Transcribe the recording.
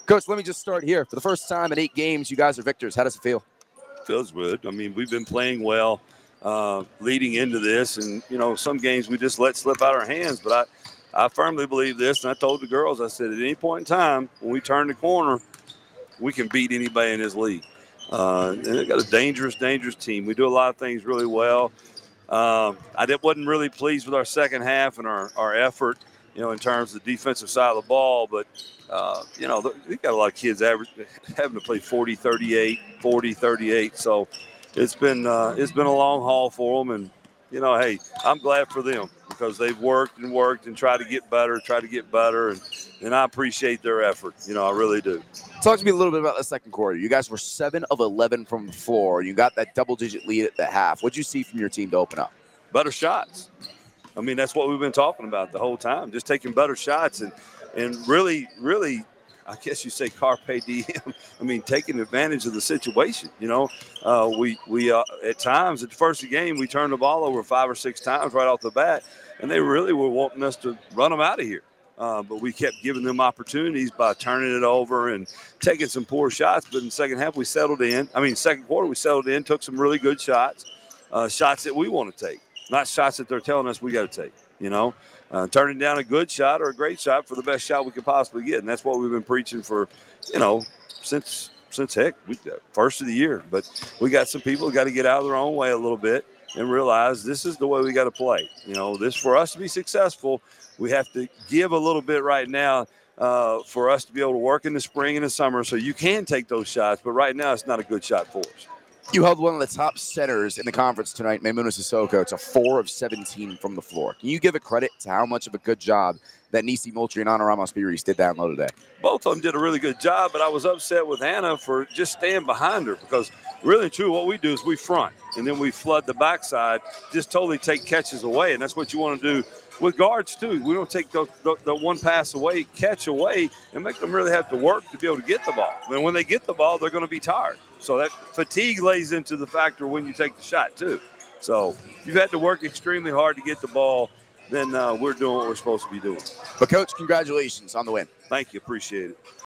Coach, let me just start here. For the first time in 8 games, you guys are victors. How does it feel? Feels good. I mean, we've been playing well leading into this, and some games we just let slip out our hands. But I firmly believe this, and I told the girls, I said, at any point in time when we turn the corner, we can beat anybody in this league. And they've got a dangerous team. We do a lot of things really well. Wasn't really pleased with our second half and our effort, in terms of the defensive side of the ball. But, we've got a lot of kids having to play 40-38. So it's been a long haul for them. And, hey, I'm glad for them because they've worked and tried to get better. And I appreciate their effort. I really do. Talk to me a little bit about the second quarter. You guys were 7 of 11 from the floor. You got that double-digit lead at the half. What did you see from your team to open up? Better shots. I mean, that's what we've been talking about the whole time, just taking better shots and really, I guess you say carpe diem. I mean, taking advantage of the situation. We at times at the first of the game, we turned the ball over 5 or 6 times right off the bat, and they really were wanting us to run them out of here. But we kept giving them opportunities by turning it over and taking some poor shots. But in the second half, second quarter, we settled in, took some really good shots, shots that we want to take, not shots that they're telling us we got to take, turning down a good shot or a great shot for the best shot we could possibly get. And that's what we've been preaching for, since first of the year. But we got some people who got to get out of their own way a little bit and realize this is the way we got to play. This for us to be successful, we have to give a little bit right now for us to be able to work in the spring and the summer so you can take those shots. But right now, it's not a good shot for us. You held one of the top centers in the conference tonight, Maimuna Sissoko. It's a 4 of 17 from the floor. Can you give a credit to how much of a good job that Nisi Moultrie and Ana Ramos-Piris did down low today? Both of them did a really good job, but I was upset with Hannah for just staying behind her because really and true, what we do is we front, and then we flood the backside, just totally take catches away, and that's what you want to do with guards too. We don't take the one pass away, catch away, and make them really have to work to be able to get the ball. And when they get the ball, they're going to be tired. So that fatigue lays into the factor when you take the shot too. So you've had to work extremely hard to get the ball. Then we're doing what we're supposed to be doing. But, Coach, congratulations on the win. Thank you. Appreciate it.